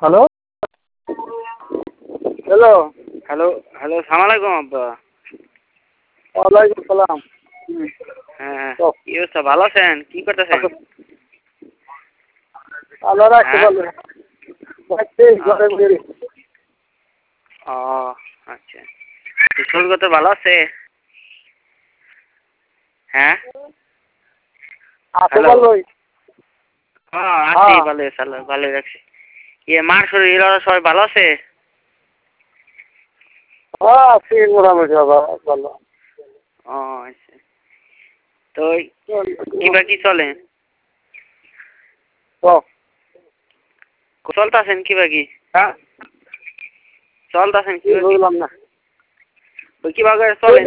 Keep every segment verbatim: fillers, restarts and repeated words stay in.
Hello hello hello hello সালাম আলাইকুম আব্বা। ওয়ালাইকুম সালাম। হ্যাঁ কি অবস্থা, ভালো আছেন? কি করতেছেন? আল্লাহ রাখতে হ্যাঁ? পারবে। ঘরে বেরি ও আচ্ছা, শরীর তো ভালো আছে? হ্যাঁ আছে হ্যালো, ভালোই। হ্যাঁ আছি ভালো, ভালো ভালো রাখছি। ইয়ে মার শরীর ওরা সবাই ভালো আছে? হ্যাঁ আছি মোটামুটি ভালো। ও আচ্ছা, তো কিবা কি চলে? চলতেছেন কিবা কি? হ্যাঁ চলতেছেন কি কিবা কি? বুঝলাম না। কিবা করে চলেন?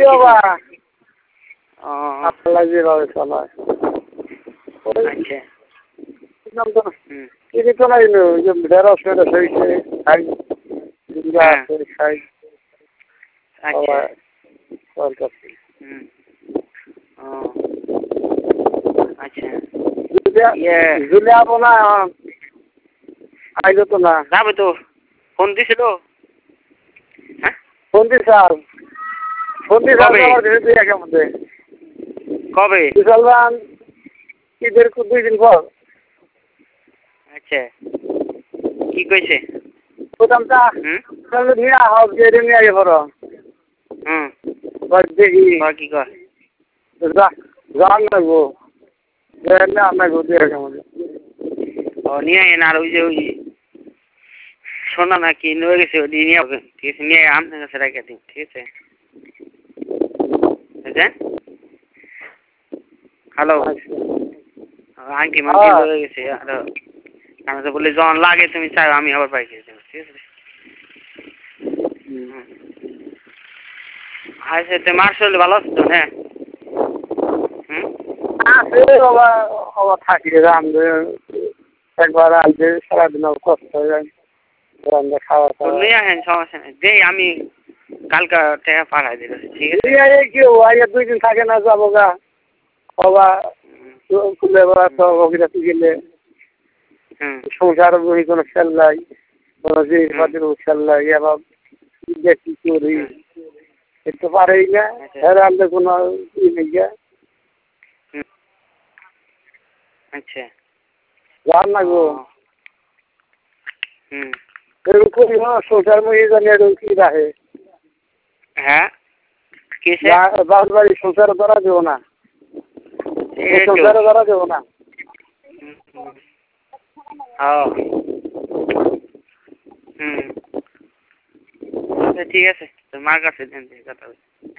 ও আল্লাহ যেভাবে চালায়। আচ্ছা হুম কিনে তো নাই যে ঢেঁড়স মেঢস হয়েছে খাই ঝিঙ্গা হ্যাঁ আছে খাই আচ্ছা চলতেছে। হুম ও আচ্ছা ইয়ে জুলে যাবো না আইলো তো না। যাবে তো, ফোন দিছিল? হ্যাঁ ফোন দিস আর ফোন দিস আর কবে আমার কাছে দুই একের মধ্যে কবে? বিশালবান ঈদের দুই দিন পর। আচ্ছা কি কইছে? প্রথমটা হুম নিয়ে হোক যে নিয়ে আগে পড়ো হুম দেখি কর কি কর? জান লাগবো লাগবো দুই একের মধ্যে। ও নিয়ে আইন, আর ওই যে ওই সোনা নাকি নিয়ে গেছে ওই নিয়ে হবে, ঠিক আছে? নিয়ে আপনার কাছে রেখে দিন, ঠিক আছে? বুঝলেন? হ্যালো আংটি মাংটি লয়ে গেছে, আর আমি তো বলি যখন লাগে তুমি চাও আমি আবার পাইকে দেবো, ঠিক আছে? আচ্ছা তো মার শরীর ভালো আছে তো? হ্যাঁ হুম আছে বাবা বাবা থাকি রান্ধে একবার আনতে সারাদিন কষ্ট হয়ে যায় রান্না খাওয়া তো খাওয়া। নিয়ে আসেন, সমস্যা নেই, দেই আমি কালকা টাকা পাঠাই দিল, ঠিক আছে? কি আইয়া দুই দিন থাকে না যাবো গা বাবা খুলে তো গেলে হুম সংসার বই কোনো খেল নাই কোনো জিনিসপাতির খেল নাই এবার দেখি করি একটু পারেই না রান্না কোনো ই নেই গা আচ্ছা রান্না গো হুম এরকম সংসার মধ্যে জানি এরকম কি রাখে হ্যাঁ কিসে বাস বাড়ি সংসার ধরা দেবো না সংসারে ধরা দেবো না। হ্যাঁ হুম ঠিক আছে, তো মার কাছে দেন কথা